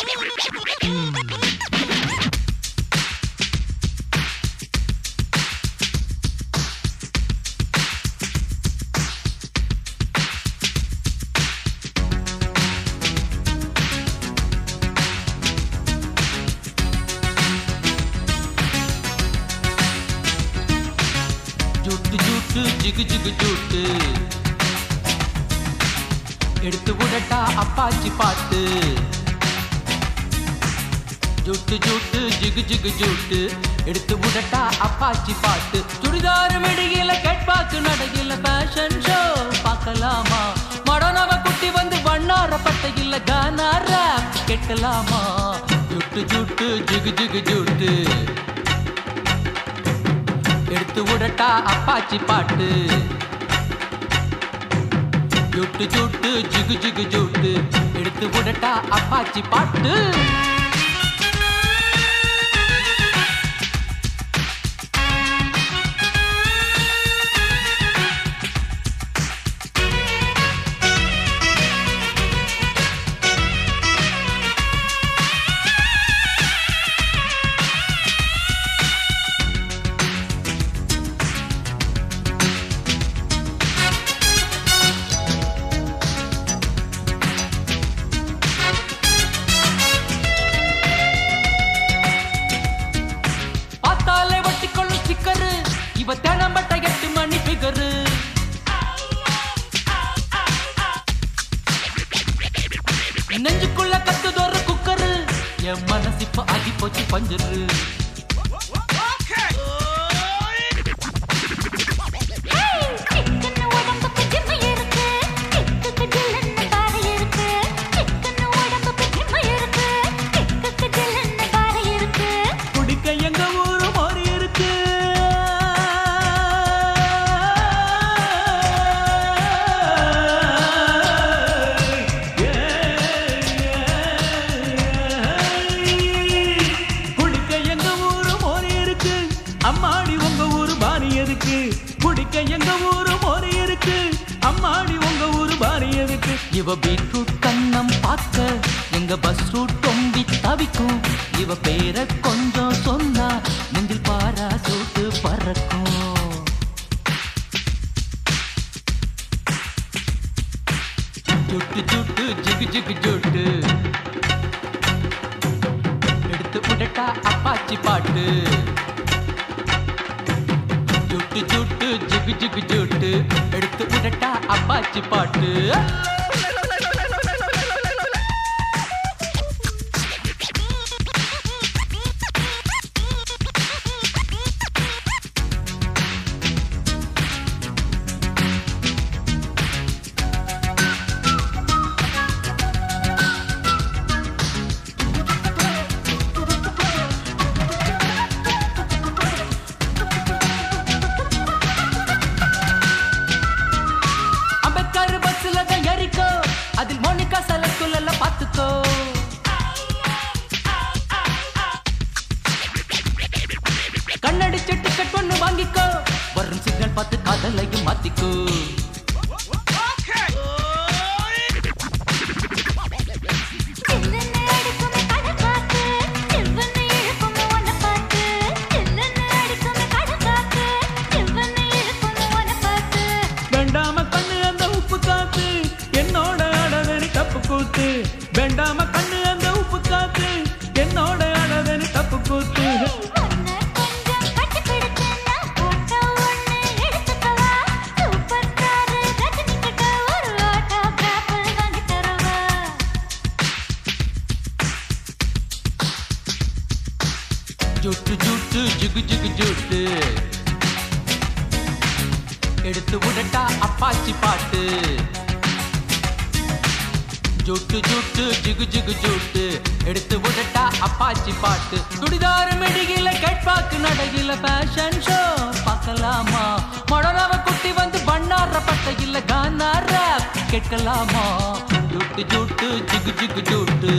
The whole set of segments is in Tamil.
ஜூட்டு ஜூட்டு ஜிகு ஜிகு ஜூட்டு எடுத்து விடட்டா அப்பாச்சி பாட்டு. ஜூட்டு ஜூட்டு ஜிகு ஜிகு ஜூட்டு எடுத்து விடட்டா அப்பாச்சி பாட்டு. சுடிதார் மெடியில கேட்பாக்கு நடையில ஃபேஷன் ஷோ பார்க்கலாமா? மடனவ குட்டி வந்து வண்ணார பட்டையில கானா ராப் கேட்கலாமா? ஜூட்டு ஜூட்டு ஜிகு ஜிகு ஜூட்டு எடுத்து விடட்டா அப்பாச்சி பாட்டு. ஜூட்டு ஜூட்டு ஜிகு ஜிகு ஜூட்டு எடுத்து விடட்டா அப்பாச்சி பாட்டு. இவ தேனம்பட்ட 8 மணி பிகரு. நெஞ்சுக்குள்ள கத்துதோற குக்கரு. என் மனசு இப்ப ஆகி போச்சு பஞ்சரு. அம்மாடி உங்க ஊரு பாரி எதுக்கு? குடிக்க எங்க ஊரு மோரி இருக்கு. அம்மாடி உங்க ஊரு பாரி எதுக்கு? இவ பீட்ரூட் கண்ணம் பார்க்க எங்க பஸ் ரூட் தொம்பி தவிக்கும். இவ பேர கொஞ்சம் சொன்னா நெஞ்சில் பாரா சூட்டு பறக்கும். ஜுட்டு ஜுட்டு ஜிகு ஜிகு ஜுட்டு எடுத்து விடட்டா அப்பாச்சி பாட்டு. ஜூட்டு ஜூட்டு ஜிகு ஜிகு ஜூட்டு எடுத்து விடட்டா அப்பாச்சி பாட்டு. அதில் மோனிகா சலக்குள்ள பாத்துக்கோ. கண்ணடிச்சு டிக்கெட் ஒண்ணு வாங்கிக்கோ. வரும் சிக்னல் பார்த்து காதலையும் மாத்திக்கோ. வேண்டாம கண்ணு அந்த உப்பு காத்து என்னோட அழகனி தப்பு கூத்து. ஜூட்டு ஜூட்டு ஜிகு ஜிகு ஜூட்டு எடுத்து விடட்டா அப்பாச்சி பாட்டு. ஜூட்டு ஜூட்டு ஜிகு ஜிகு ஜூட்டு எடுத்து விடட்டா அப்பாச்சி பாட்டு. சுடிதார் மெடியில கேட்பாக்கு நடையில ஃபேஷன் ஷோ பார்க்கலாமா? மொடனவ குட்டி வந்து வண்ணார பட்டையில கானா ராப் கேட்கலாமா? ஜூட்டு ஜூட்டு ஜிகு ஜிகு ஜூட்டு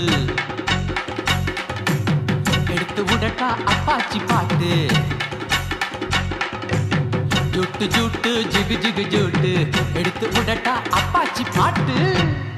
எடுத்து விடட்டா அப்பாச்சி பாட்டு. ஜூட்டு ஜூட்டு ஜிகு ஜிகு ஜூட்டு எடுத்து விடட்டா அப்பாச்சி பாட்டு.